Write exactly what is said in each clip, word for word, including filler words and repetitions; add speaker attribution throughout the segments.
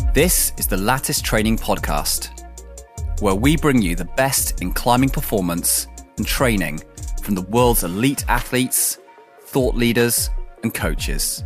Speaker 1: This is the Lattice Training Podcast, where we bring you the best in climbing performance and training from the world's elite athletes, thought leaders, and coaches.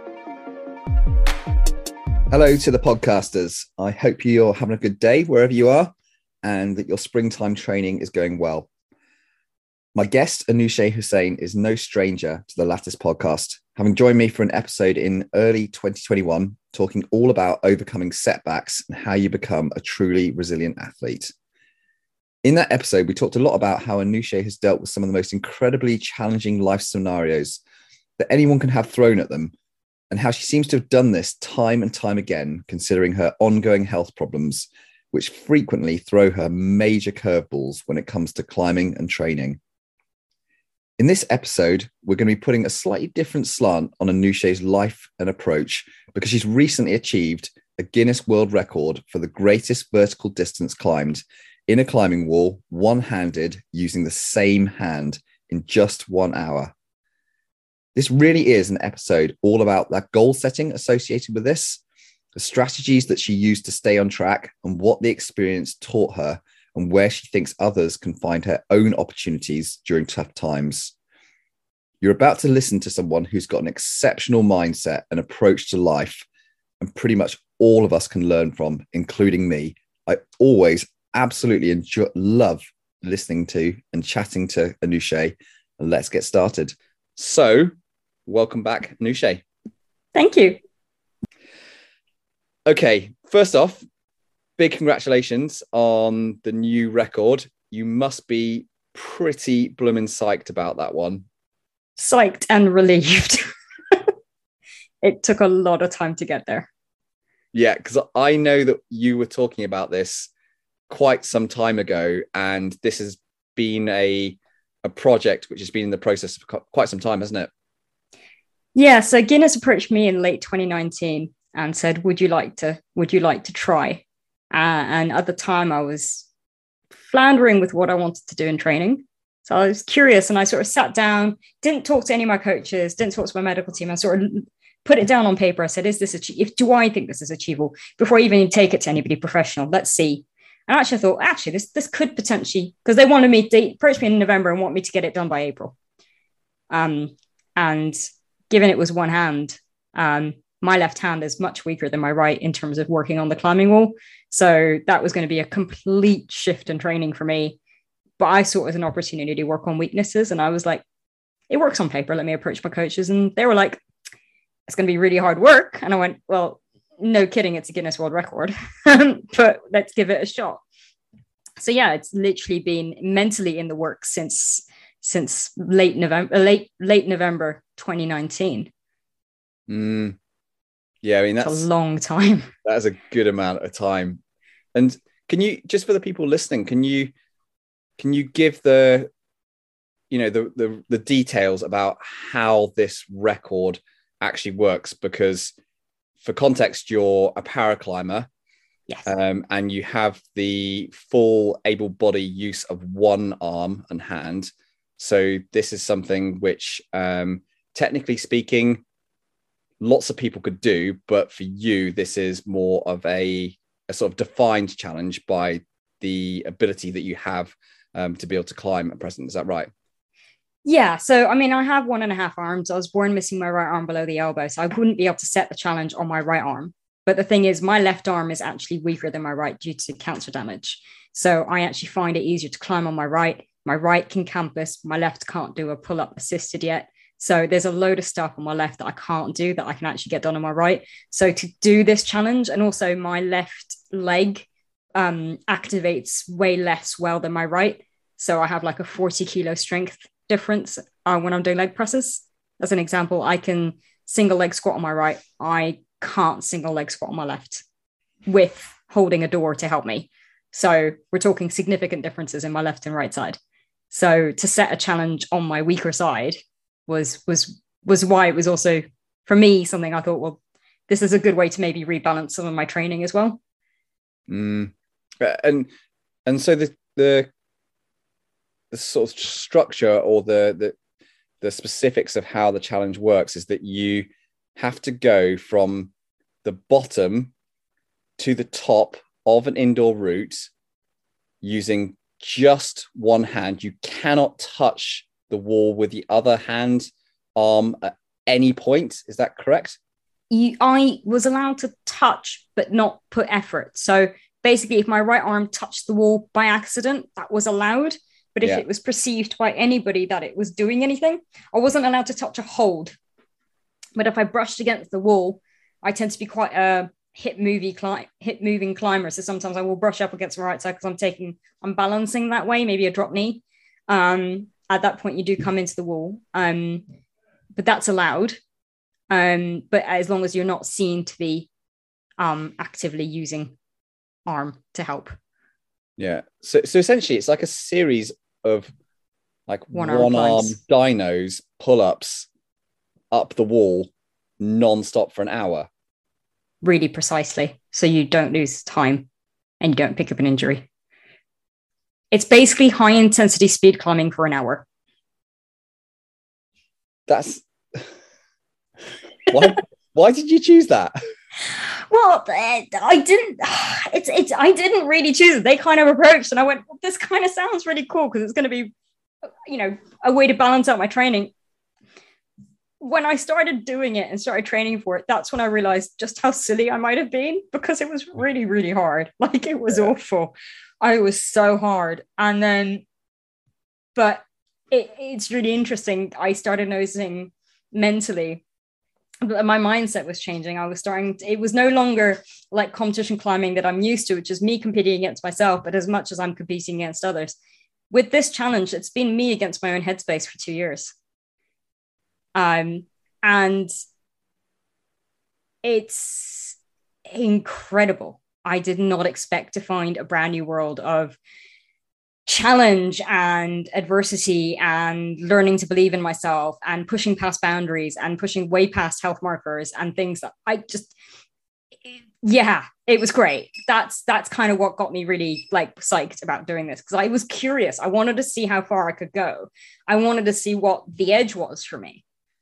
Speaker 2: Hello to the podcasters. I hope you're having a good day wherever you are and that your springtime training is going well. My guest, Anushay Hussain, is no stranger to the Lattice podcast, having joined me for an episode in early twenty twenty-one, talking all about overcoming setbacks and how you become a truly resilient athlete. In that episode, we talked a lot about how Anushay has dealt with some of the most incredibly challenging life scenarios that anyone can have thrown at them, and how she seems to have done this time and time again, considering her ongoing health problems, which frequently throw her major curveballs when it comes to climbing and training. In this episode, we're going to be putting a slightly different slant on Anushay's life and approach because she's recently achieved a Guinness World Record for the greatest vertical distance climbed in a climbing wall, one-handed, using the same hand in just one hour. This really is an episode all about that goal setting associated with this, the strategies that she used to stay on track, and what the experience taught her, and where she thinks others can find her own opportunities during tough times. You're about to listen to someone who's got an exceptional mindset and approach to life, and pretty much all of us can learn from, including me. I always absolutely enjoy, love listening to and chatting to Anushay. And let's get started. So, welcome back, Anushay.
Speaker 3: Thank you.
Speaker 2: Okay, first off, big congratulations on the new record. You must be pretty blooming psyched about that one.
Speaker 3: Psyched and relieved. It took a lot of time to get there.
Speaker 2: Yeah, because I know that you were talking about this quite some time ago, and this has been a, a project which has been in the process for quite some time, hasn't it?
Speaker 3: Yeah, so Guinness approached me in late twenty nineteen and said, would you like to, would you like to try? Uh, and at the time I was floundering with what I wanted to do in training. So I was curious, and I sort of sat down, didn't talk to any of my coaches, didn't talk to my medical team. I sort of put it down on paper. I said, is this, ach- if, do I think this is achievable before I even take it to anybody professional? Let's see. And actually I thought, actually, this, this could potentially, because they wanted me, they approached me in November and want me to get it done by April. Um, and given it was one hand, um, my left hand is much weaker than my right in terms of working on the climbing wall. So that was going to be a complete shift in training for me. But I saw it as an opportunity to work on weaknesses. And I was like, it works on paper. Let me approach my coaches. And they were like, it's going to be really hard work. And I went, well, no kidding. It's a Guinness World Record, but let's give it a shot. So yeah, it's literally been mentally in the works since, since late November, late, late November, twenty nineteen.
Speaker 2: Mm. Yeah, I mean, that's
Speaker 3: it's a long time.
Speaker 2: That's a good amount of time. And can you, just for the people listening, can you can you give the, you know, the the, the details about how this record actually works? Because for context, you're a paraclimber,
Speaker 3: yes,
Speaker 2: um, and you have the full able body use of one arm and hand. So this is something which, um, technically speaking, lots of people could do, but for you, this is more of a, a sort of defined challenge by the ability that you have um, to be able to climb at present. Is that right?
Speaker 3: Yeah. So, I mean, I have one and a half arms. I was born missing my right arm below the elbow, so I wouldn't be able to set the challenge on my right arm. But the thing is, my left arm is actually weaker than my right due to cancer damage. So I actually find it easier to climb on my right. My right can campus. My left can't do a pull-up assisted yet. So there's a load of stuff on my left that I can't do that I can actually get done on my right. So to do this challenge, and also my left leg um, activates way less well than my right. So I have like a forty kilo strength difference uh, when I'm doing leg presses. As an example, I can single leg squat on my right. I can't single leg squat on my left with holding a door to help me. So we're talking significant differences in my left and right side. So to set a challenge on my weaker side was was was why it was also, for me, something I thought, well, this is a good way to maybe rebalance some of my training as well.
Speaker 2: Mm. And and so the the the sort of structure or the the the specifics of how the challenge works is that you have to go from the bottom to the top of an indoor route using just one hand. You cannot touch the wall with the other hand, arm at any point. Is that correct?
Speaker 3: You, I was allowed to touch, but not put effort. So basically, if my right arm touched the wall by accident, that was allowed. But if yeah. it was perceived by anybody that it was doing anything, I wasn't allowed to touch a hold. But if I brushed against the wall, I tend to be quite a hip movie cli- hip moving climber. So sometimes I will brush up against my right side because I'm taking, I'm balancing that way, maybe a drop knee. Um, at that point, you do come into the wall, um, but that's allowed. Um, but as long as you're not seen to be um, actively using arm to help.
Speaker 2: Yeah. So, so essentially, it's like a series of like one, one arm dynos pull-ups up the wall non-stop for an hour.
Speaker 3: Really precisely. So you don't lose time and you don't pick up an injury. It's basically high intensity speed climbing for an hour.
Speaker 2: That's why why did you choose that?
Speaker 3: Well, I didn't it's it's I didn't really choose it. They kind of approached and I went, well, this kind of sounds really cool because it's going to be, you know, a way to balance out my training. When I started doing it and started training for it, that's when I realized just how silly I might have been because it was really, really hard. Like it was yeah. awful. I was so hard. And then, but it, it's really interesting. I started noticing mentally that my mindset was changing. I was starting, to, it was no longer like competition climbing that I'm used to, which is me competing against myself, but as much as I'm competing against others. With this challenge, it's been me against my own headspace for two years. Um, and it's incredible. I did not expect to find a brand new world of challenge and adversity and learning to believe in myself and pushing past boundaries and pushing way past health markers and things that I just, yeah, it was great. That's, that's kind of what got me really like psyched about doing this. Cause I was curious. I wanted to see how far I could go. I wanted to see what the edge was for me.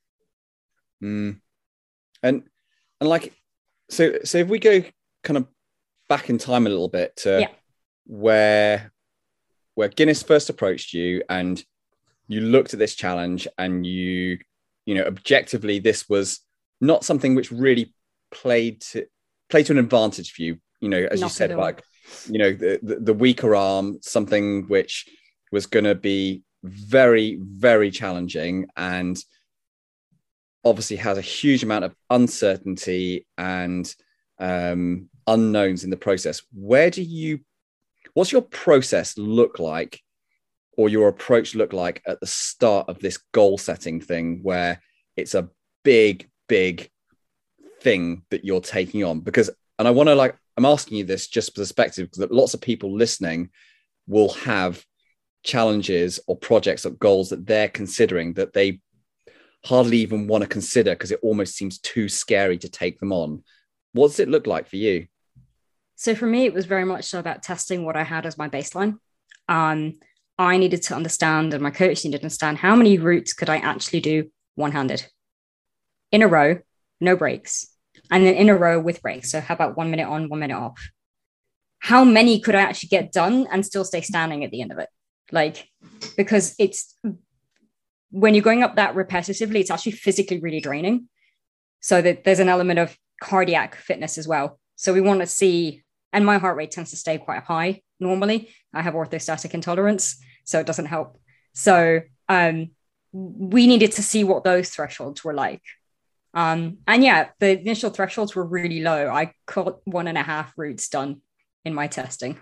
Speaker 2: Mm. And and like so so if we go kind of back in time a little bit to
Speaker 3: yeah.
Speaker 2: where where Guinness first approached you and you looked at this challenge and you you know objectively this was not something which really played to played to an advantage for you, you know, as not you said, like you know the, the the weaker arm, something which was going to be very very challenging and obviously has a huge amount of uncertainty and um, unknowns in the process. Where do you, what's your process look like or your approach look like at the start of this goal setting thing where it's a big, big thing that you're taking on? Because, and I want to like, I'm asking you this just perspective because lots of people listening will have challenges or projects or goals that they're considering that they hardly even want to consider because it almost seems too scary to take them on. What does it look like for you?
Speaker 3: So for me, it was very much so about testing what I had as my baseline. Um, I needed to understand, and my coach needed to understand, how many routes could I actually do one-handed in a row, no breaks, and then in a row with breaks. So how about one minute on, one minute off? How many could I actually get done and still stay standing at the end of it? Like, because it's, when you're going up that repetitively, it's actually physically really draining. So that there's an element of cardiac fitness as well. So we want to see, and my heart rate tends to stay quite high normally. I have orthostatic intolerance, so it doesn't help. So um, we needed to see what those thresholds were like. Um, and yeah, the initial thresholds were really low. I got one and a half routes done in my testing.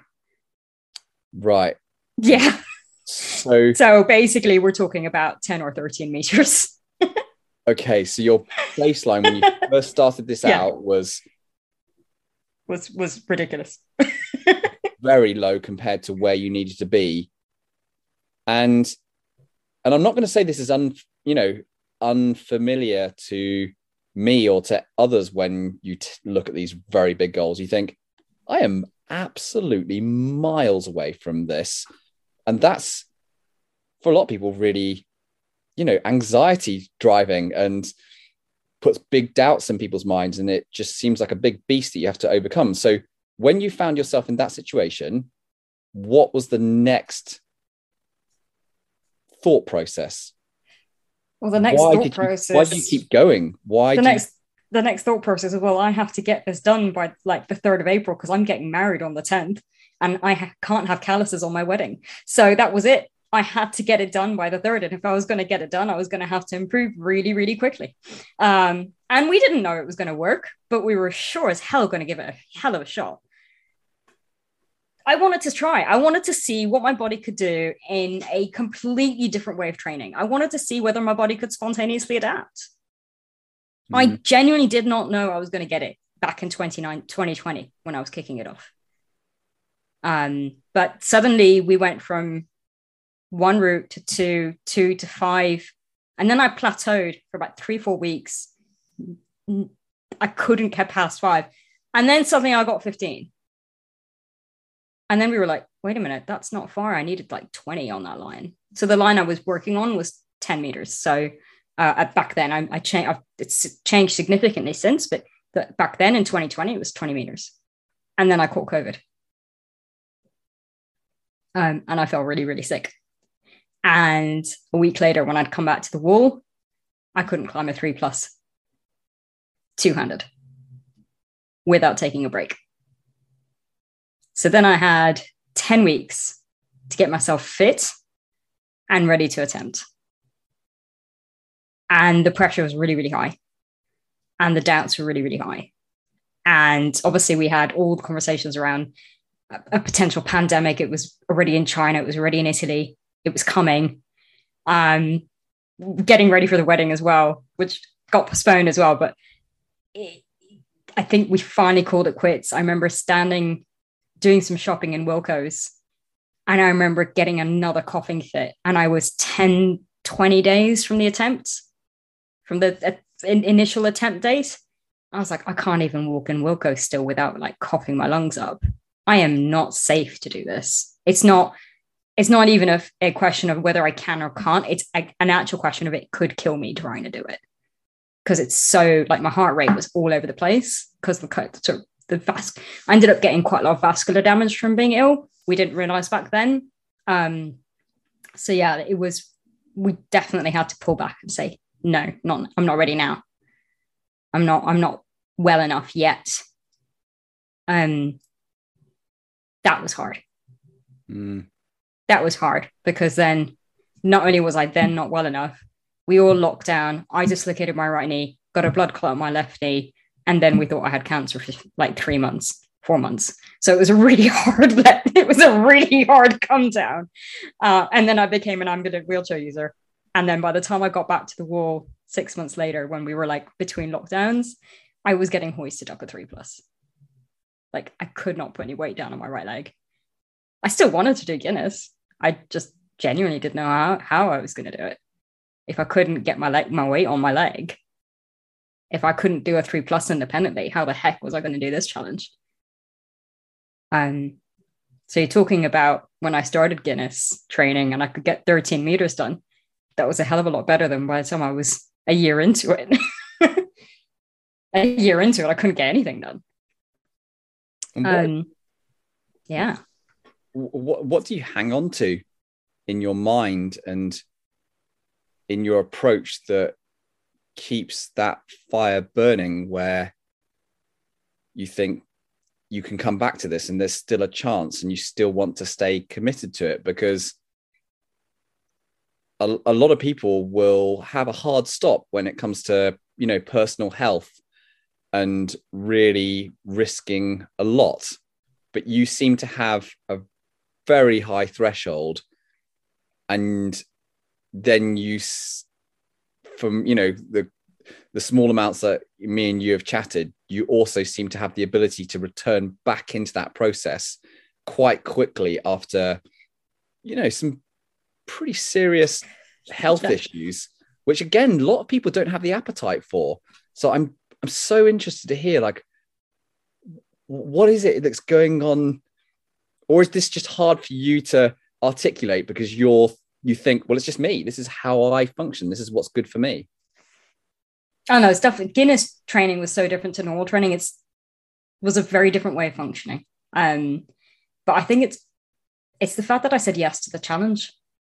Speaker 2: Right.
Speaker 3: Yeah.
Speaker 2: So,
Speaker 3: so basically we're talking about ten or thirteen meters.
Speaker 2: Okay. So your baseline when you first started this yeah. out was,
Speaker 3: was, was ridiculous.
Speaker 2: Very low compared to where you needed to be. And, and I'm not going to say this is un, you know, unfamiliar to me or to others when you t- look at these very big goals. You think, I am absolutely miles away from this. And that's, for a lot of people, really, you know, anxiety driving and puts big doubts in people's minds. And it just seems like a big beast that you have to overcome. So when you found yourself in that situation, what was the next thought process?
Speaker 3: Well, the next
Speaker 2: why
Speaker 3: thought
Speaker 2: did
Speaker 3: process.
Speaker 2: You, why do you keep going? Why
Speaker 3: the
Speaker 2: do
Speaker 3: next
Speaker 2: you...
Speaker 3: the next thought process is, well, I have to get this done by like the third of April because I'm getting married on the tenth, and I ha- can't have calluses on my wedding. So that was it. I had to get it done by the third, and if I was going to get it done, I was going to have to improve really, really quickly. Um, and we didn't know it was going to work, but we were sure as hell going to give it a hell of a shot. I wanted to try. I wanted to see what my body could do in a completely different way of training. I wanted to see whether my body could spontaneously adapt. Mm-hmm. I genuinely did not know I was going to get it back in twenty twenty when I was kicking it off. Um, but suddenly we went from one route to two, two to five. And then I plateaued for about three, four weeks. I couldn't get past five. And then suddenly I got fifteen. And then we were like, wait a minute, that's not far. I needed like twenty on that line. So the line I was working on was ten meters. So uh, back then I, I changed, it's changed significantly since, but the, back then in twenty twenty, it was twenty meters. And then I caught COVID. Um, and I felt really, really sick. And a week later, when I'd come back to the wall, I couldn't climb a three plus two-handed without taking a break. So then I had ten weeks to get myself fit and ready to attempt. And the pressure was really, really high. And the doubts were really, really high. And obviously we had all the conversations around a, a potential pandemic. It was already in China. It was already in Italy. It was coming. Um, getting ready for the wedding as well, which got postponed as well. But it, I think we finally called it quits. I remember standing doing some shopping in Wilko's, and I remember getting another coughing fit, and I was ten, twenty days from the attempt, from the uh, in, initial attempt date. I was like, I can't even walk in Wilko's still without like coughing my lungs up. I am not safe to do this. It's not, it's not even a, a question of whether I can or can't. It's a, an actual question of it could kill me trying to do it. Because it's so, like my heart rate was all over the place because the sort of the vas- I ended up getting quite a lot of vascular damage from being ill. We didn't realize back then. Um, so yeah, it was, we definitely had to pull back and say, no, not, I'm not ready now. I'm not, I'm not well enough yet. Um, that was hard.
Speaker 2: Mm.
Speaker 3: That was hard because then not only was I then not well enough, we all locked down. I dislocated my right knee, got a blood clot on my left knee. And then we thought I had cancer for like three months, four months. So it was a really hard, it was a really hard come down. Uh, and then I became an ambulant wheelchair user. And then by the time I got back to the wall six months later, when we were like between lockdowns, I was getting hoisted up a three plus. Like I could not put any weight down on my right leg. I still wanted to do Guinness. I just genuinely didn't know how, how I was going to do it. If I couldn't get my leg, my weight on my leg, if I couldn't do a three plus independently, how the heck was I going to do this challenge? Um, so you're talking about when I started Guinness training and I could get thirteen meters done. That was a hell of a lot better than by the time I was a year into it. a year into it, I couldn't get anything done.
Speaker 2: And what,
Speaker 3: um, yeah.
Speaker 2: What, what do you hang on to in your mind and in your approach that keeps that fire burning where you think you can come back to this and there's still a chance and you still want to stay committed to it? Because a, a lot of people will have a hard stop when it comes to, you know, personal health and really risking a lot. But you seem to have a very high threshold, and then you from, you know, the the small amounts that me and you have chatted, you also seem to have the ability to return back into that process quite quickly after, you know, some pretty serious health issues, which again, a lot of people don't have the appetite for. So I'm I'm so interested to hear, like, what is it that's going on? Or is this just hard for you to articulate because you're you think, well, it's just me. This is how I function. This is what's good for me.
Speaker 3: Oh no, stuff. Guinness training was so different to normal training. It's was a very different way of functioning. Um, but I think it's it's the fact that I said yes to the challenge.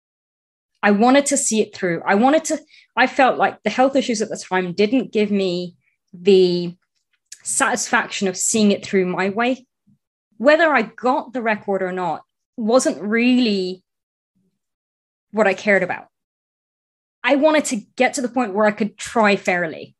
Speaker 3: I wanted to see it through. I wanted to, I felt like the health issues at the time didn't give me the satisfaction of seeing it through my way. Whether I got the record or not wasn't really what I cared about. I wanted to get to the point where I could try fairly,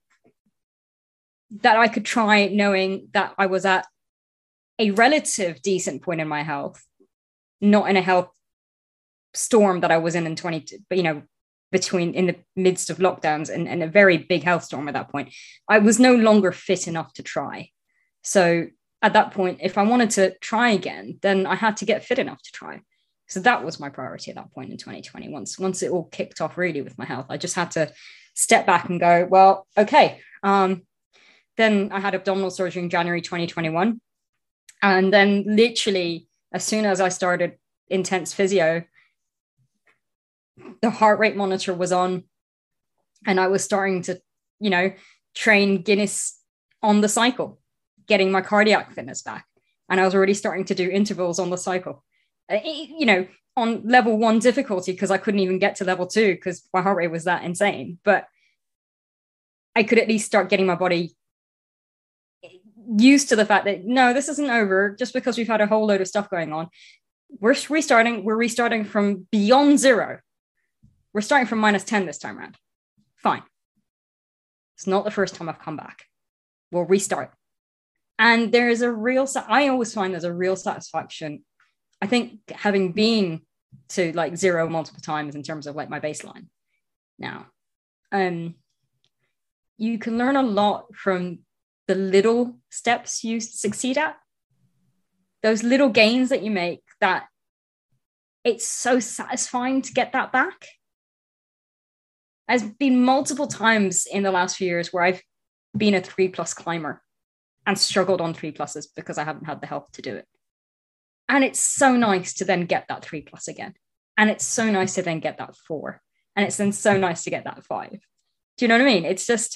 Speaker 3: that I could try knowing that I was at a relative decent point in my health, not in a health storm that I was in in twenty, but you know, between in the midst of lockdowns and, and a very big health storm at that point. I was no longer fit enough to try. So at that point, if I wanted to try again, then I had to get fit enough to try. So that was my priority at that point in twenty twenty. Once, once it all kicked off really with my health, I just had to step back and go, well, okay. Um, then I had abdominal surgery in January twenty twenty-one. And then literally, as soon as I started intense physio, the heart rate monitor was on and I was starting to, you know, train Guinness on the cycle, getting my cardiac fitness back. And I was already starting to do intervals on the cycle, you know, on level one difficulty, because I couldn't even get to level two because my heart rate was that insane. But I could at least start getting my body used to the fact that, no, this isn't over just because we've had a whole load of stuff going on. We're restarting. We're restarting from beyond zero. We're starting from minus ten this time around. Fine. It's not the first time I've come back. We'll restart. And there is a real, I always find there's a real satisfaction. I think having been to like zero multiple times in terms of like my baseline now, um, you can learn a lot from the little steps you succeed at. Those little gains that you make, that it's so satisfying to get that back. There's been multiple times in the last few years where I've been a three plus climber and struggled on three pluses because I haven't had the health to do it. And it's so nice to then get that three plus again. And it's so nice to then get that four. And it's then so nice to get that five. Do you know what I mean? It's just,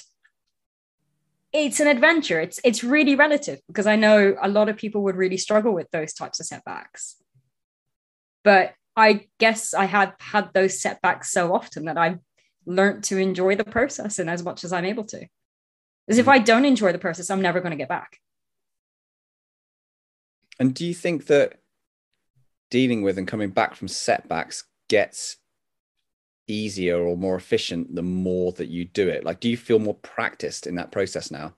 Speaker 3: it's an adventure. It's, it's really relative, because I know a lot of people would really struggle with those types of setbacks. But I guess I have had those setbacks so often that I've learned to enjoy the process in as much as I'm able to. Because if I don't enjoy the process, I'm never going to get back.
Speaker 2: And do you think that dealing with and coming back from setbacks gets easier or more efficient the more that you do it? Like, do you feel more practiced in that process now?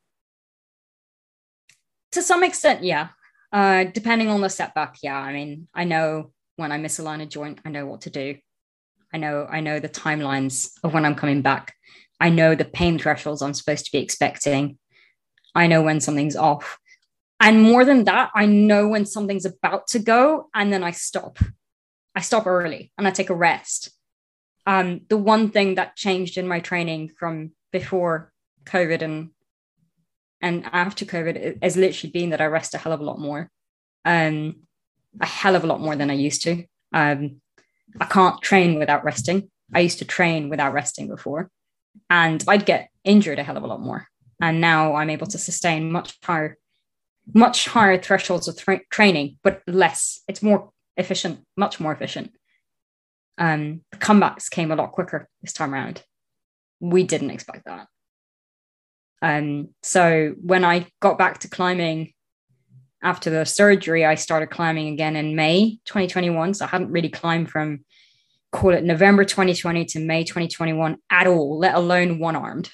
Speaker 3: To some extent, yeah. Uh, depending on the setback, yeah. I mean, I know when I misalign a joint, I know what to do. I know, I know the timelines of when I'm coming back. I know the pain thresholds I'm supposed to be expecting. I know when something's off. And more than that, I know when something's about to go, and then I stop. I stop early and I take a rest. Um, the one thing that changed in my training from before COVID and and after COVID has literally been that I rest a hell of a lot more. Um, a hell of a lot more than I used to. Um, I can't train without resting. I used to train without resting before, and I'd get injured a hell of a lot more. And now I'm able to sustain much higher, much higher thresholds of tra- training, but less. It's more efficient, much more efficient. Um, the comebacks came a lot quicker this time around. We didn't expect that. Um, so when I got back to climbing after the surgery, I started climbing again in May twenty twenty-one. So I hadn't really climbed from, call it November twenty twenty to May twenty twenty-one at all, let alone one-armed.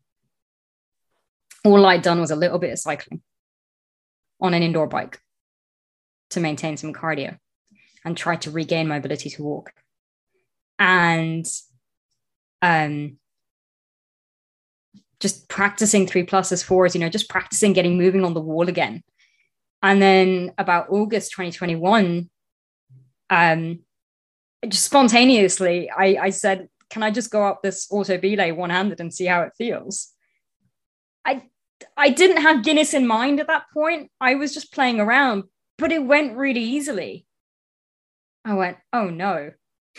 Speaker 3: All I'd done was a little bit of cycling on an indoor bike to maintain some cardio and try to regain my ability to walk. And um, just practicing three pluses, fours, you know, just practicing getting moving on the wall again. And then about August twenty twenty-one, um, just spontaneously, I, I said, can I just go up this auto belay one-handed and see how it feels? I I didn't have Guinness in mind at that point. I was just playing around, but it went really easily. I went, oh no.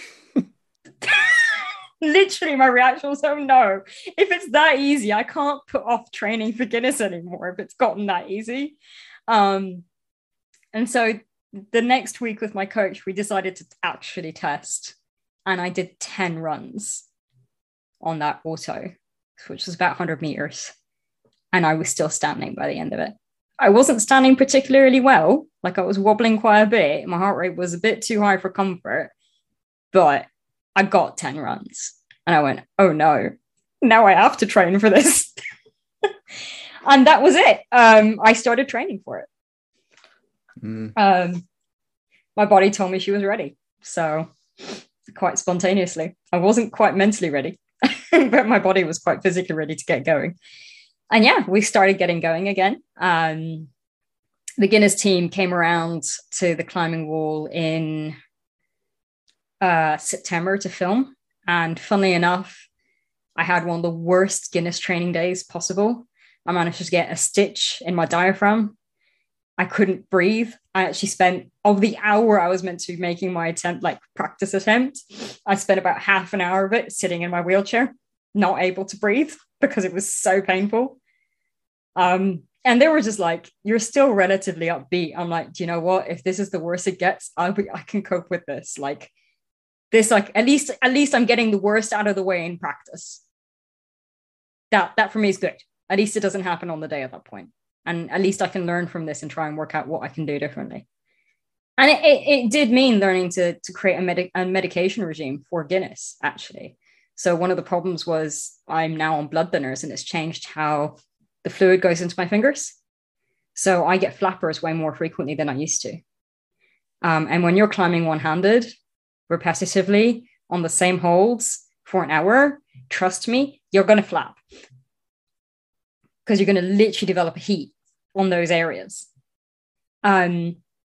Speaker 3: Literally, my reaction was, oh no. If it's that easy, I can't put off training for Guinness anymore if it's gotten that easy. Um, and so the next week with my coach, we decided to actually test. And I did ten runs on that auto, which was about one hundred meters. And I was still standing by the end of it. I wasn't standing particularly well. Like I was wobbling quite a bit. My heart rate was a bit too high for comfort, but I got ten runs. And I went, oh no, now I have to train for this. And that was it. Um, I started training for it. Mm. Um, my body told me she was ready. So quite spontaneously, I wasn't quite mentally ready, but my body was quite physically ready to get going. And yeah, we started getting going again. Um, the Guinness team came around to the climbing wall in uh, September to film. And funnily enough, I had one of the worst Guinness training days possible. I managed to get a stitch in my diaphragm. I couldn't breathe. I actually spent, of the hour I was meant to be making my attempt, like practice attempt, I spent about half an hour of it sitting in my wheelchair, not able to breathe because it was so painful. Um, and they were just like, you're still relatively upbeat. I'm like, do you know what? If this is the worst it gets, I'll be, I can cope with this. Like this, like at least, at least I'm getting the worst out of the way in practice. That, that for me is good. At least it doesn't happen on the day at that point. And at least I can learn from this and try and work out what I can do differently. And it, it, it did mean learning to, to create a, medic, a medication regime for Guinness, actually. So one of the problems was I'm now on blood thinners, and it's changed how the fluid goes into my fingers. So I get flappers way more frequently than I used to. Um, and when you're climbing one-handed, repetitively, on the same holds for an hour, trust me, you're going to flap. Because you're going to literally develop a heat on those areas. Um,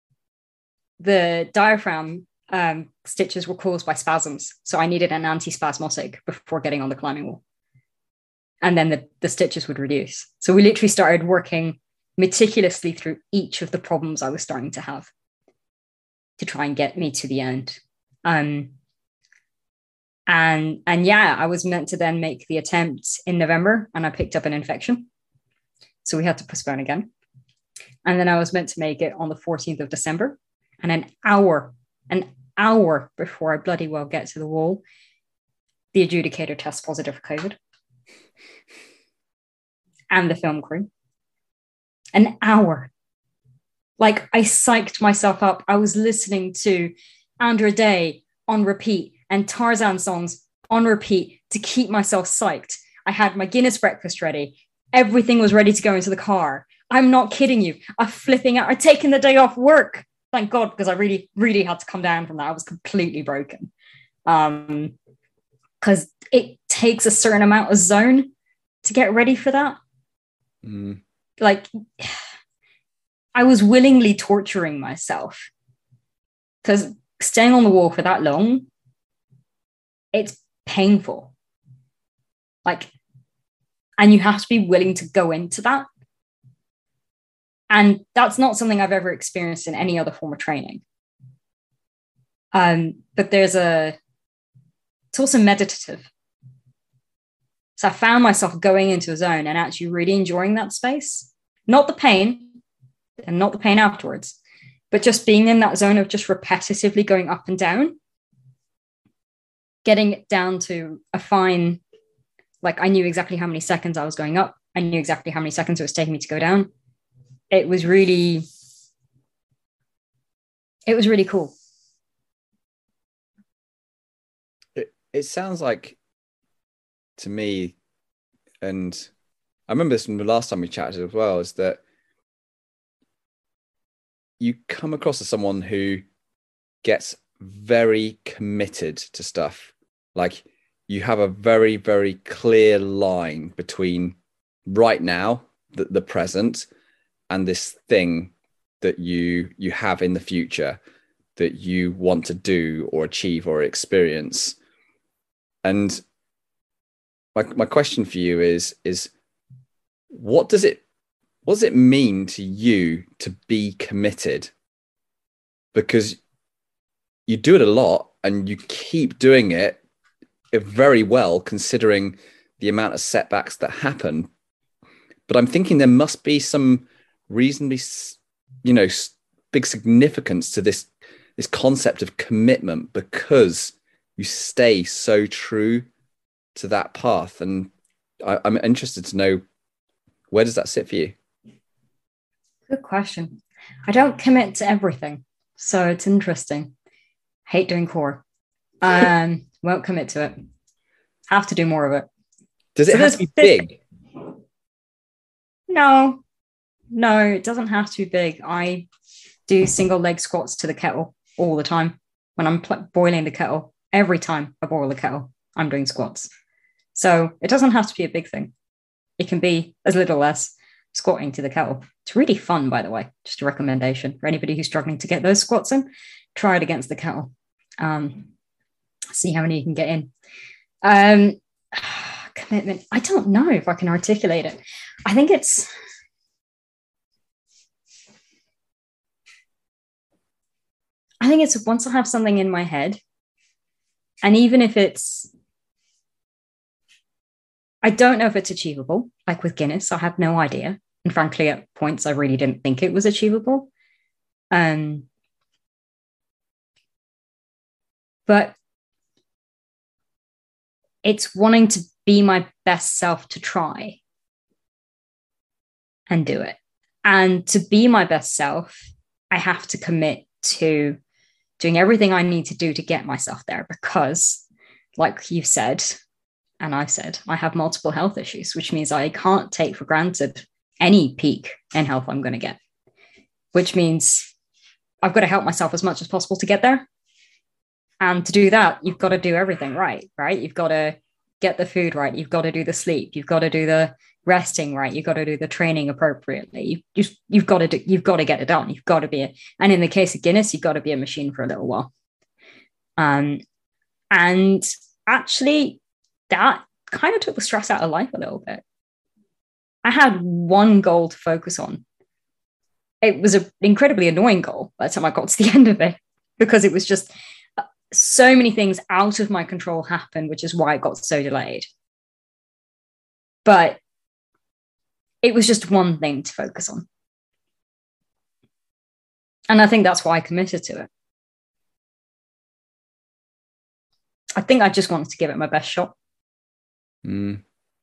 Speaker 3: the diaphragm um, stitches were caused by spasms. So I needed an antispasmodic before getting on the climbing wall. And then the, the stitches would reduce. So we literally started working meticulously through each of the problems I was starting to have to try and get me to the end. Um, and, and yeah, I was meant to then make the attempt in November, and I picked up an infection. So we had to postpone again. And then I was meant to make it on the fourteenth of December. And an hour, an hour before I bloody well get to the wall, the adjudicator tests positive for COVID. And the film crew. An hour. Like I psyched myself up. I was listening to Andra Day on repeat and Tarzan songs on repeat to keep myself psyched. I had my Guinness breakfast ready. Everything was ready to go into the car. I'm not kidding you. I'm flipping out. I'd taken the day off work. Thank God, because I really, really had to come down from that. I was completely broken. Um, because it takes a certain amount of zone to get ready for that. Mm. Like, I was willingly torturing myself. Because staying on the wall for that long, it's painful. Like, and you have to be willing to go into that. And that's not something I've ever experienced in any other form of training. Um, but there's a, it's also meditative. So I found myself going into a zone and actually really enjoying that space. Not the pain, and not the pain afterwards, but just being in that zone of just repetitively going up and down, getting it down to a fine, like I knew exactly how many seconds I was going up. I knew exactly how many seconds it was taking me to go down. It was really, it was really cool.
Speaker 2: It, it sounds like, to me, and I remember this from the last time we chatted as well, is that you come across as someone who gets very committed to stuff. Like, you have a very, very clear line between right now, the, the present, and this thing that you you have in the future that you want to do or achieve or experience. And my my question for you is, is what does it what does it mean to you to be committed? Because you do it a lot and you keep doing it very well, considering the amount of setbacks that happen. But I'm thinking there must be some reasonably s- you know, big significance to this, this concept of commitment, because you stay so true to that path. And I, I'm interested to know, where does that sit for you?
Speaker 3: Good question. I don't commit to everything, so it's interesting. Hate doing core. Um, won't commit to it. Have to do more of it.
Speaker 2: Does it
Speaker 3: So
Speaker 2: have to be
Speaker 3: there's-
Speaker 2: big?
Speaker 3: No, no, it doesn't have to be big. I do single leg squats to the kettle all the time. When I'm pl- boiling the kettle, every time I boil the kettle, I'm doing squats. So it doesn't have to be a big thing. It can be as little as squatting to the kettle. It's really fun, by the way. Just a recommendation for anybody who's struggling to get those squats in. Try it against the kettle. Um, see how many you can get in. Um, commitment. I don't know if I can articulate it. I think it's I think it's once I have something in my head, and even if it's I don't know if it's achievable, like with Guinness, I have no idea. And frankly, at points I really didn't think it was achievable. Um but it's wanting to be my best self to try and do it. And to be my best self, I have to commit to doing everything I need to do to get myself there, because, like you've said, and I've said, I have multiple health issues, which means I can't take for granted any peak in health I'm going to get, which means I've got to help myself as much as possible to get there. And to do that, you've got to do everything right, right? You've got to get the food right. You've got to do the sleep. You've got to do the resting right. You've got to do the training appropriately. You just, you've got to do, you've got to get it done. You've got to be, a, and in the case of Guinness, you've got to be a machine for a little while. Um, and actually, that kind of took the stress out of life a little bit. I had one goal to focus on. It was an incredibly annoying goal by the time I got to the end of it, because it was just so many things out of my control happened, which is why it got so delayed. But it was just one thing to focus on. And I think that's why I committed to it. I think I just wanted to give it my best shot.
Speaker 2: Mm.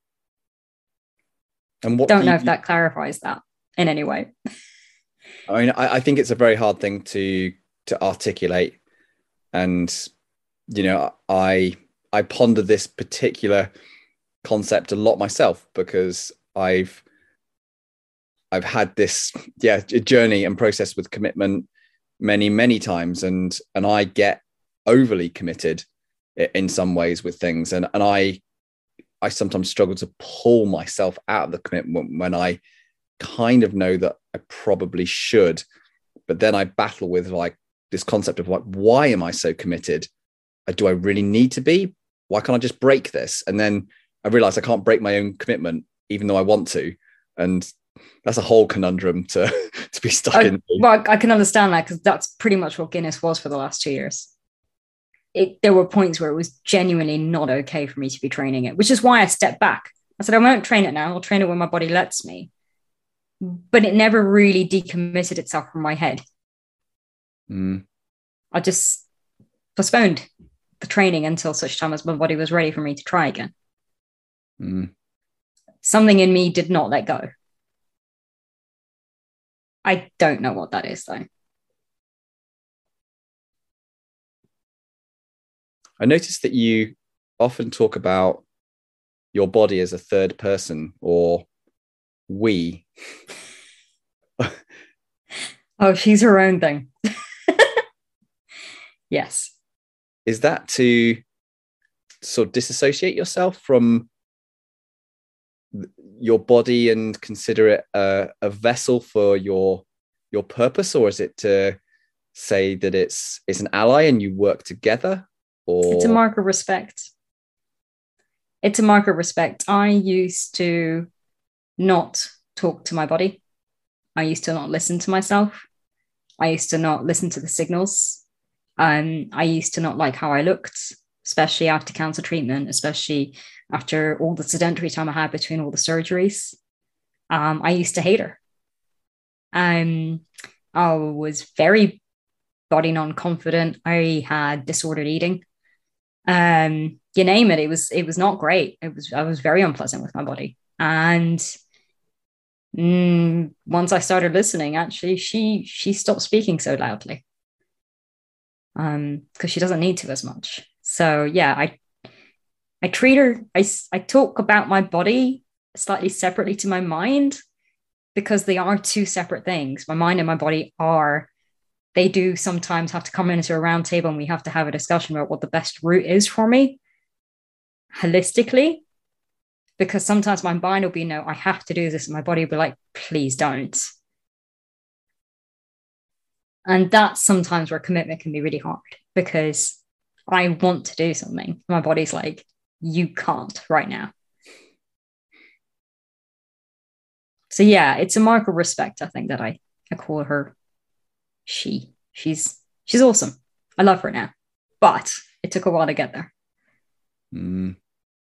Speaker 2: And what
Speaker 3: Don't
Speaker 2: do
Speaker 3: know
Speaker 2: you,
Speaker 3: if that clarifies that in any way.
Speaker 2: I mean, I, I think it's a very hard thing to to articulate. And, you know, I I ponder this particular concept a lot myself, because I've I've had this yeah journey and process with commitment many many times, and and I get overly committed in some ways with things, and and I I sometimes struggle to pull myself out of the commitment when I kind of know that I probably should, but then I battle with like this concept of like, why am I so committed? Do I really need to be? Why can't I just break this? And then I realize I can't break my own commitment, even though I want to. And that's a whole conundrum to, to be stuck
Speaker 3: I,
Speaker 2: in.
Speaker 3: well, I can understand that, because that's pretty much what Guinness was for the last two years. It, there were points where it was genuinely not okay for me to be training it, which is why I stepped back. I said, I won't train it now. I'll train it when my body lets me. But it never really decommitted itself from my head.
Speaker 2: Mm.
Speaker 3: I just postponed the training until such time as my body was ready for me to try again.
Speaker 2: Mm.
Speaker 3: Something in me did not let go. I don't know what that is, though.
Speaker 2: I noticed that you often talk about your body as a third person, or we.
Speaker 3: Oh, she's her own thing. Yes.
Speaker 2: Is that to sort of disassociate yourself from your body and consider it a, a vessel for your your purpose, or is it to say that it's it's an ally and you work together? Or
Speaker 3: It's a mark of respect. It's a mark of respect. I used to not talk to my body. I used to not listen to myself. I used to not listen to the signals. Um, I used to not like how I looked, especially after cancer treatment, especially after all the sedentary time I had between all the surgeries. Um, I used to hate her. Um, I was very body non-confident. I had disordered eating. Um, you name it, it was it was not great. It was I was very unpleasant with my body. And mm, once I started listening, actually, she she stopped speaking so loudly. Um, because she doesn't need to as much. So yeah, I I treat her, I, I talk about my body slightly separately to my mind, because they are two separate things. My mind and my body are, they do sometimes have to come into a round table and we have to have a discussion about what the best route is for me holistically. Because sometimes my mind will be, no, I have to do this. And my body will be like, please don't. And that's sometimes where commitment can be really hard, because I want to do something. My body's like, you can't right now. So yeah, it's a mark of respect, I think, that I, I call her she. She's she's awesome. I love her now. But it took a while to get there.
Speaker 2: Mm.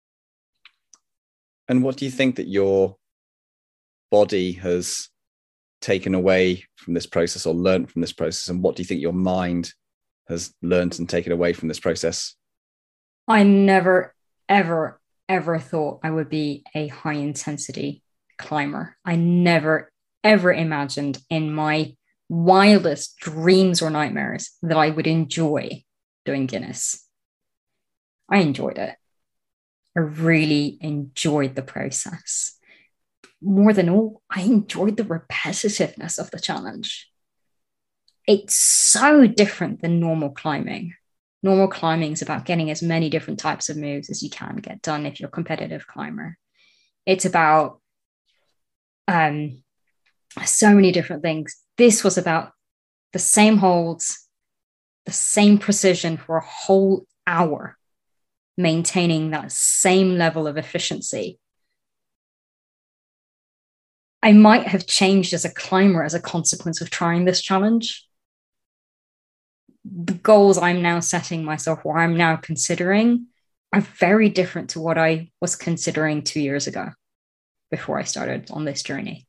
Speaker 2: And what do you think that your body has taken away from this process, or learned from this process? And what do you think your mind has learned and taken away from this process?
Speaker 3: I never, ever, ever thought I would be a high intensity climber. I never, ever imagined in my wildest dreams or nightmares that I would enjoy doing Guinness. I enjoyed it. I really enjoyed the process. More than all, I enjoyed the repetitiveness of the challenge. It's so different than normal climbing. Normal climbing is about getting as many different types of moves as you can get done if you're a competitive climber. It's about um, so many different things. This was about the same holds, the same precision for a whole hour, maintaining that same level of efficiency. I might have changed as a climber as a consequence of trying this challenge. The goals I'm now setting myself, or I'm now considering, are very different to what I was considering two years ago before I started on this journey.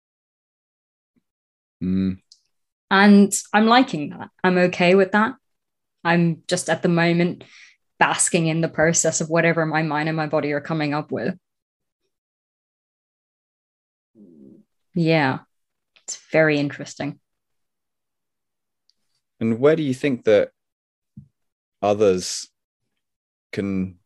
Speaker 2: Mm.
Speaker 3: And I'm liking that. I'm okay with that. I'm just at the moment basking in the process of whatever my mind and my body are coming up with. Yeah, it's very interesting.
Speaker 2: And where do you think that others can,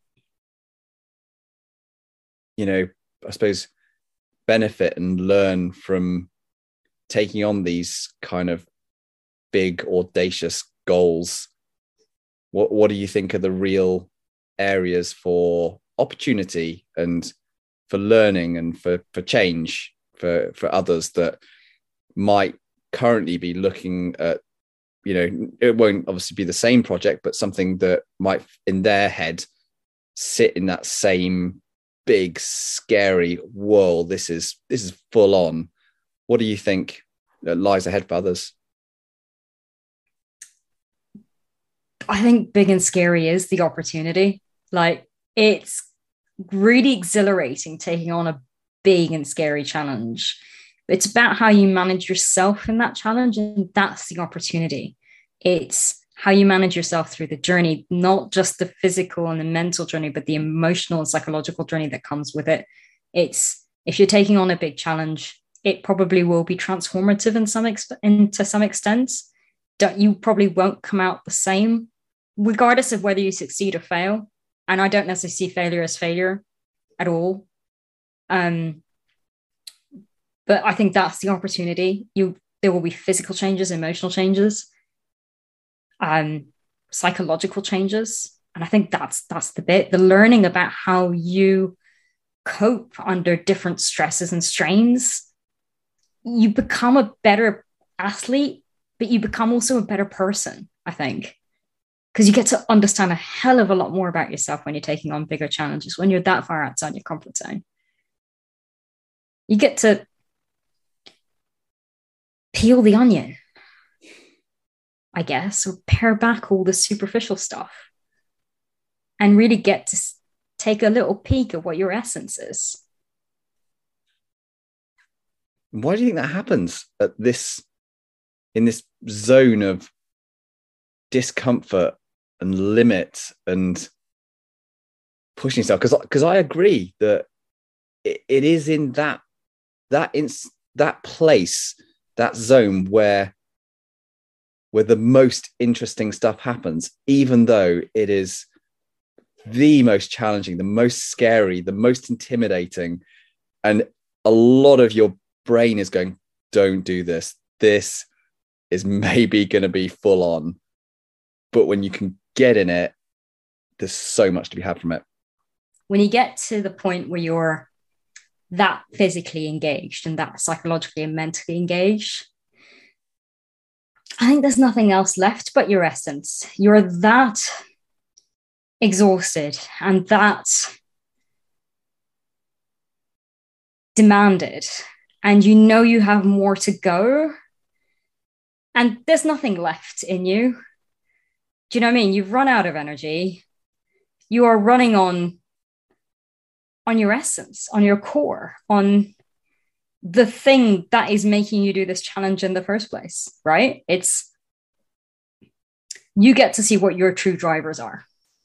Speaker 2: you know, I suppose, benefit and learn from taking on these kind of big, audacious goals? What What do you think are the real areas for opportunity and for learning and for, for change for, for others that might currently be looking at, you know, it won't obviously be the same project, but something that might in their head sit in that same big, scary world? This is, this is full on. What do you think lies ahead for others?
Speaker 3: I think big and scary is the opportunity. Like, it's really exhilarating taking on a big and scary challenge. It's about how you manage yourself in that challenge, and that's the opportunity. It's how you manage yourself through the journey, not just the physical and the mental journey, but the emotional and psychological journey that comes with it. It's, if you're taking on a big challenge, it probably will be transformative in some exp- in, to some extent. Don't, you probably won't come out the same, regardless of whether you succeed or fail. And I don't necessarily see failure as failure at all. Um, but I think that's the opportunity. You, there will be physical changes, emotional changes, um, psychological changes. And I think that's that's the bit, the learning about how you cope under different stresses and strains. You become a better athlete, but you become also a better person, I think, because you get to understand a hell of a lot more about yourself when you're taking on bigger challenges, when you're that far outside your comfort zone. You get to peel the onion, I guess, or pare back all the superficial stuff and really get to take a little peek at what your essence is.
Speaker 2: Why do you think that happens at this in this zone of discomfort and limit and pushing yourself. Because because I agree that it, it is in that that in that place, that zone where where the most interesting stuff happens, even though it is the most challenging, the most scary, the most intimidating. And a lot of your brain is going, don't do this. This is maybe going to be full on. But when you can get in it, there's so much to be had from it.
Speaker 3: When you get to the point where you're that physically engaged and that psychologically and mentally engaged, I think there's nothing else left but your essence. You're that exhausted and that demanded, and you know you have more to go, and there's nothing left in you. Do you know what I mean? You've run out of energy. You are running on on your essence, on your core, on the thing that is making you do this challenge in the first place, right? It's, you get to see what your true drivers are.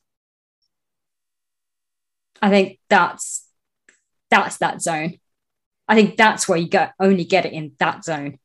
Speaker 3: I think that's that's that zone. I think that's where you get only get it in that zone.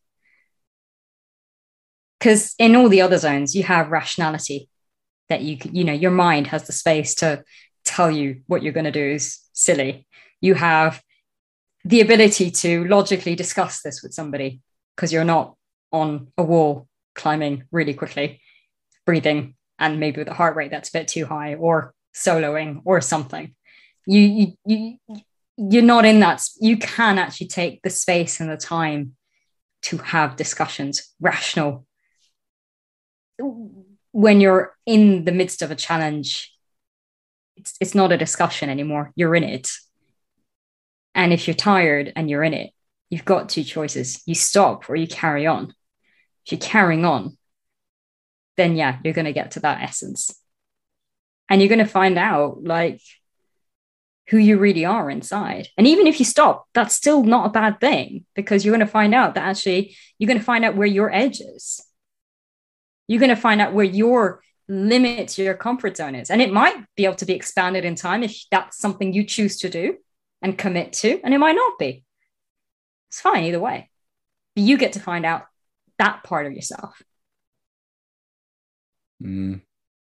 Speaker 3: Because in all the other zones, you have rationality that you you know your mind has the space to tell you what you're going to do is silly. You have the ability to logically discuss this with somebody because you're not on a wall climbing really quickly, breathing, and maybe with a heart rate that's a bit too high, or soloing or something. You, you, you, you're not in that. You can actually take the space and the time to have discussions, rational. When you're in the midst of a challenge, it's, it's not a discussion anymore. You're in it. And if you're tired and you're in it, you've got two choices. You stop or you carry on. If you're carrying on, then yeah, you're going to get to that essence. And you're going to find out like who you really are inside. And even if you stop, that's still not a bad thing, because you're going to find out that actually you're going to find out where your edge is. You're going to find out where your limit to your comfort zone is. And it might be able to be expanded in time if that's something you choose to do and commit to, and it might not be. It's fine either way. But you get to find out that part of yourself.
Speaker 2: Mm.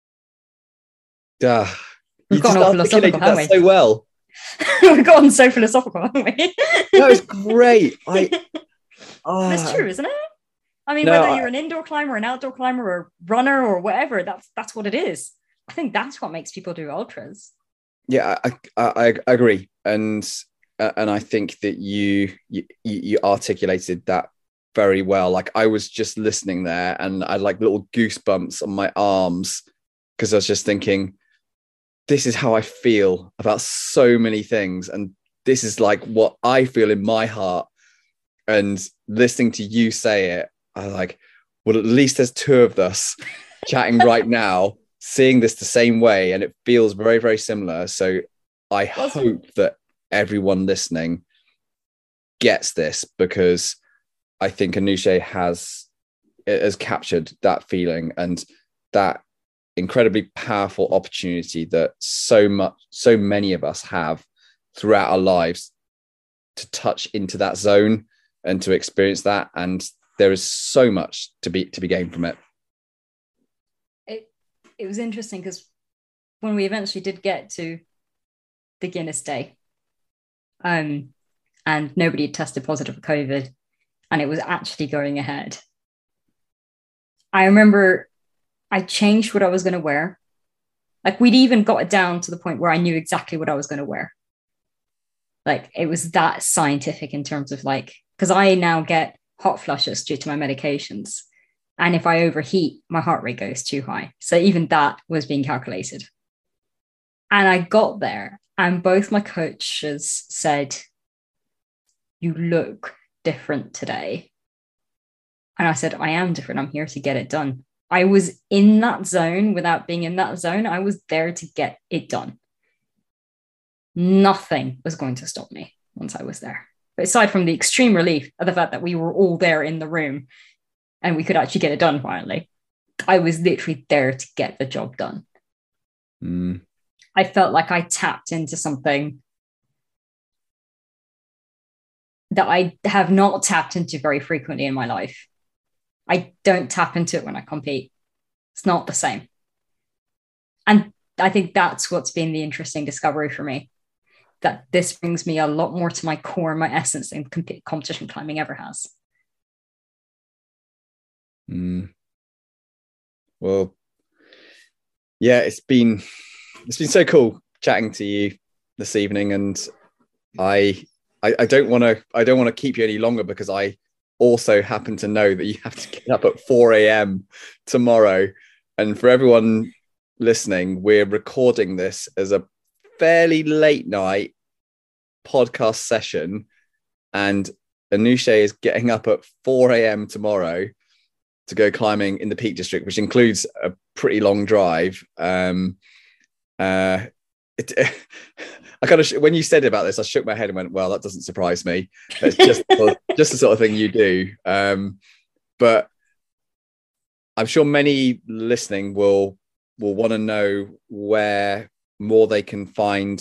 Speaker 2: Uh,
Speaker 3: We've gotten all philosophical, haven't we?
Speaker 2: So well.
Speaker 3: We've gotten so philosophical, haven't we?
Speaker 2: That was great. I, uh,
Speaker 3: That's true, isn't it? I mean,
Speaker 2: no,
Speaker 3: whether
Speaker 2: I,
Speaker 3: you're an indoor climber, an outdoor climber, or a runner, or whatever, that's that's what it is. I think that's what makes people do ultras.
Speaker 2: Yeah, I, I, I agree, and uh, and I think that you, you you articulated that very well. Like, I was just listening there, and I had like little goosebumps on my arms because I was just thinking, this is how I feel about so many things, and this is like what I feel in my heart. And listening to you say it, I was like, well, at least there's two of us chatting right now, seeing this the same way, and it feels very, very similar. So I That's hope that everyone listening gets this, because I think Anusha has has captured that feeling and that incredibly powerful opportunity that so much, so many of us have throughout our lives to touch into that zone and to experience that. And there is so much to be to be gained from it.
Speaker 3: It it was interesting because when we eventually did get to the Guinness Day, um, and nobody had tested positive for COVID, and it was actually going ahead, I remember I changed what I was going to wear. Like, we'd even got it down to the point where I knew exactly what I was going to wear. Like, it was that scientific in terms of like, because I now get hot flushes due to my medications. And if I overheat, my heart rate goes too high. So even that was being calculated. And I got there, and both my coaches said, "You look different today." And I said, "I am different. I'm here to get it done." I was in that zone without being in that zone. I was there to get it done. Nothing was going to stop me once I was there. But aside from the extreme relief of the fact that we were all there in the room, and we could actually get it done finally. I was literally there to get the job done.
Speaker 2: Mm.
Speaker 3: I felt like I tapped into something that I have not tapped into very frequently in my life. I don't tap into it when I compete. It's not the same. And I think that's what's been the interesting discovery for me, that this brings me a lot more to my core and my essence than comp- competition climbing ever has.
Speaker 2: Mm. Well, yeah, it's been it's been so cool chatting to you this evening, and I I, I don't want to I don't want to keep you any longer, because I also happen to know that you have to get up at four a.m. tomorrow. And for everyone listening, we're recording this as a fairly late night podcast session, and Anusha is getting up at four a.m. tomorrow to go climbing in the Peak District, which includes a pretty long drive. Um, uh, it, I kind of, when you said about this, I shook my head and went, well, that doesn't surprise me. It's just, just the sort of thing you do. Um, but I'm sure many listening will, will want to know where more they can find,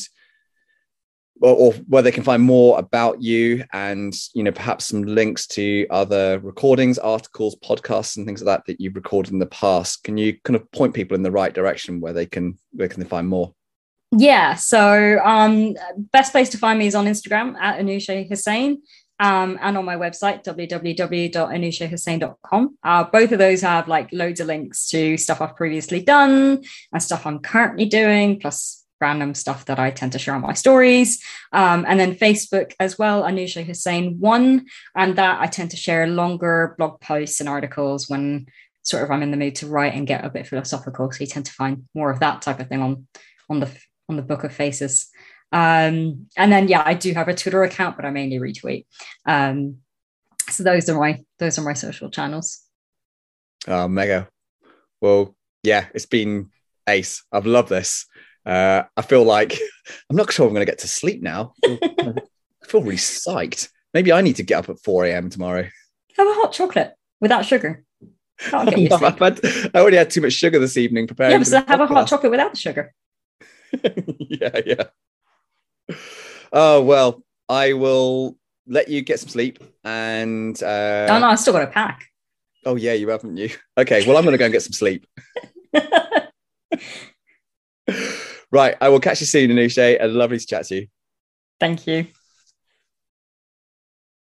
Speaker 2: or, or where they can find more about you, and, you know, perhaps some links to other recordings, articles, podcasts, and things like that that you've recorded in the past. Can you kind of point people in the right direction where they can, where can they find more?
Speaker 3: Yeah, so um, best place to find me is on Instagram at Anusha Hussain, um, and on my website, w w w dot anusha hussain dot com. Uh, both of those have like loads of links to stuff I've previously done and stuff I'm currently doing, plus random stuff that I tend to share on my stories. Um, and then Facebook as well, Anusha Hussain one. And that I tend to share longer blog posts and articles when sort of I'm in the mood to write and get a bit philosophical. So you tend to find more of that type of thing on, on the on the Book of Faces. Um, and then, yeah, I do have a Twitter account, but I mainly retweet. Um, so those are my, those are my social channels.
Speaker 2: Oh, mega. Well, yeah, it's been ace. I've loved this. Uh, I feel like I'm not sure I'm going to get to sleep now. I feel really psyched. Maybe I need to get up at four a.m. tomorrow.
Speaker 3: Have a hot chocolate without sugar. That'll get you
Speaker 2: no,
Speaker 3: sleep.
Speaker 2: had, I already had too much sugar this evening preparing.
Speaker 3: Yeah, but so have a hot chocolate without the sugar.
Speaker 2: yeah, yeah. Oh, well, I will let you get some sleep. And uh,
Speaker 3: oh, no, I've still got to pack.
Speaker 2: Oh, yeah, you haven't you? Okay, well, I'm going to go and get some sleep. Right, I will catch you soon, Anusha. And lovely to chat to you.
Speaker 3: Thank you.